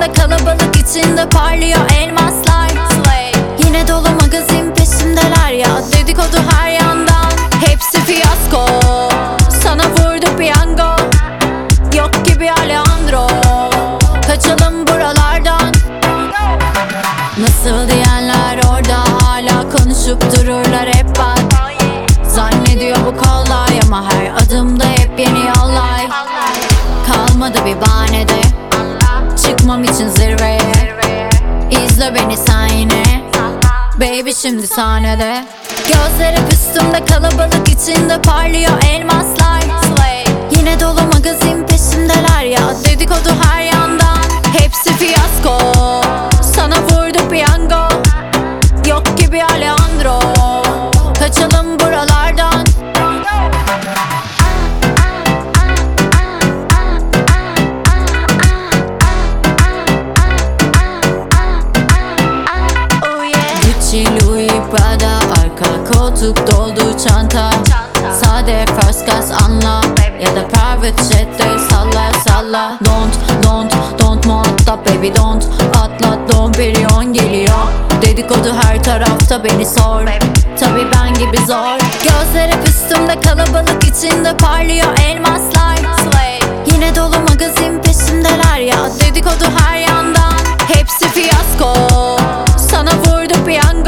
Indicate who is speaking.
Speaker 1: üstümde, kalabalık içinde parlıyor elmaslar. Yine dolu magazin peşimdeler ya, dedikodu her yandan. Hepsi fiyasko, sana vurdu piyango. Yok gibi Alejandro, kaçalım buralardan. Nasıl diyenler orada hala konuşup dururlar hep bak. Zannediyor bu kolay ama her adımda hep yeni yollar. Kalmadı bir bahanede, çıkmam için zirveye. İzle beni sen yine, baby şimdi sahnede. Gözlerim üstümde, kalabalık içinde parlıyor elmaslar. Yine dolu magazin peşimdeler ya, dedikodu her yandan. Hepsi fiyasko, sana vurdu piyango. Yok gibi Alejandro, kaçalım buralardan. Gucci, Louis, Prada, arka koltuk doldu çanta. Sade first class anla, ya da private jet'te salla salla. Don't muhatap baby don't. Atlat Don Perignon geliyor. Dedikodu her tarafta, beni sor. Tabi ben gibi zor. Gözler hep üstümde, kalabalık içinde parlıyor elmaslar. Yine dolu magazin peşimdeler ya, dedikodu her yandan. Hepsi fiyasko, sana vurdu piyango.